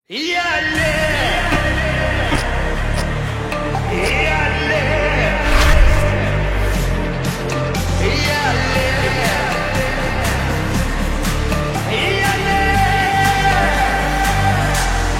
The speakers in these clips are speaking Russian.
Я лев! Я лев! Я лев! Я лев!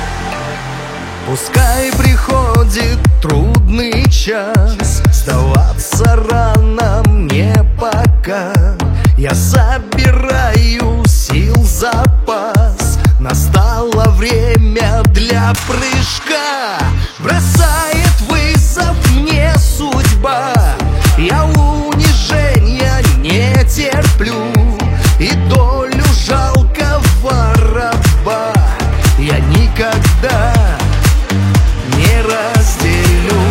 Пускай приходит трудный час, сдаваться рано мне пока. Я собираю сил запас, настало время для прыжка. Бросает вызов мне судьба, я унижения не терплю, и долю жалкого раба я никогда не разделю.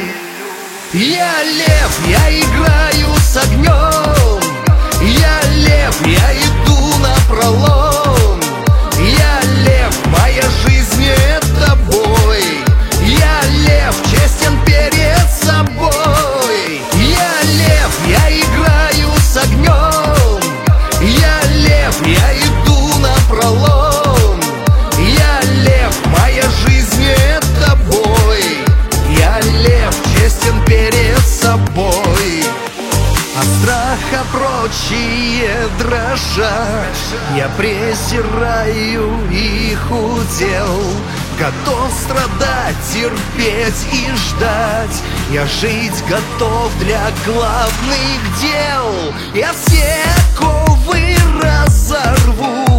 Я лев, я играю с огнем, я лев, я иду напролом. Я лев, моя жизнь это бой. Я лев, честен перед собой. Я лев, я играю с огнем, я лев, я иду напролом. Я лев, моя жизнь это бой. Я лев, честен перед собой. От страха прочие дрожат, я презираю их удел. Готов страдать, терпеть и ждать, я жить готов для главных дел. Я все оковы разорву,